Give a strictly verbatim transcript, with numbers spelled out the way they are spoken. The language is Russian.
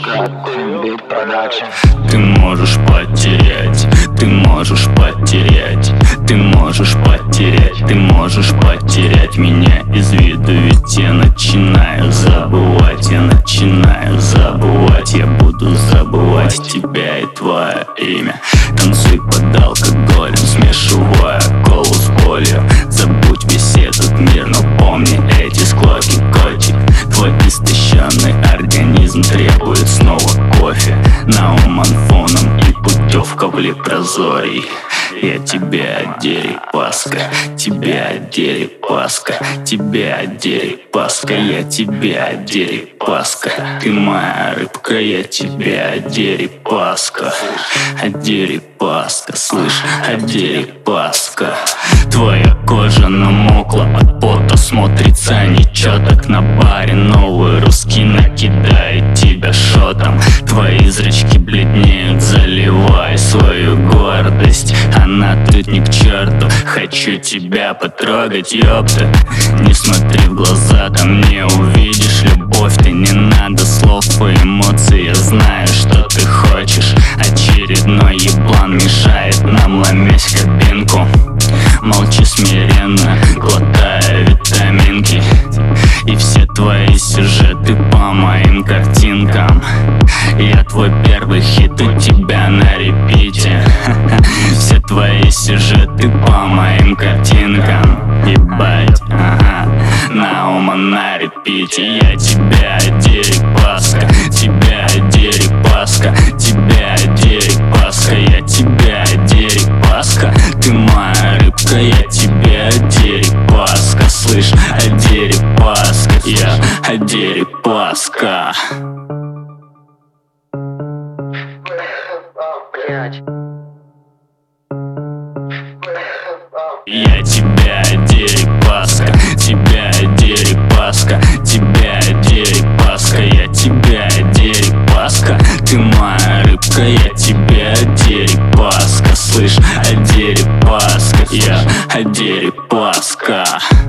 сука, Beat Production. Ты можешь потерять, ты можешь потерять, ты можешь потерять, ты можешь потерять меня из виду. Ведь я начинаю забывать, я начинаю забывать. Я буду забывать тебя и твое имя. Танцуй под алкоголем, смешивая колу с болью. Забудь весь этот мир, но помни эти склоки, котик. Твой истощенный организм требует снова кофе, науман фоном и путевка в лепрозорий. Я тебя Дерипаска, тебя Дерипаска, тебя Дерипаска, я тебя Дерипаска. Ты моя рыбка, я тебя Дерипаска, Дерипаска, слышь, Дерипаска. Твоя кожа намокла от пота, смотрится нечеток на баре. Новый русский накидает тебя шотом. Твои зрачки бледнеют, заливай свою гордость. Она тут ни к черту, хочу тебя потрогать, ёпта. Не смотри в глаза, там не увидишь любовь. Ты не надо слов и эмоций, я знаю, что ты хочешь. Очередной еблан мешает нам, ломясь в кабинку. Молчи смиренно, глотая витаминки. И все твои сюжеты по моим картинкам. Я твой первый хит, у тебя на репите. Все твои сюжеты по моим картинкам. Ебать, ага, Наума на репите. Я тебя Дерипаска, тебя Дерипаска, тебя Дерипаска, я тебя Дерипаска. Ты моя рыбка, я тебя Дерипаска, слышь, Дерипаска, я Дерипаска. Я тебя Дерипаска, тебя Дерипаска, тебя Дерипаска, я тебя Дерипаска. Ты моя рыбка, я тебя Дерипаска, слышь, Дерипаска, я Дерипаска.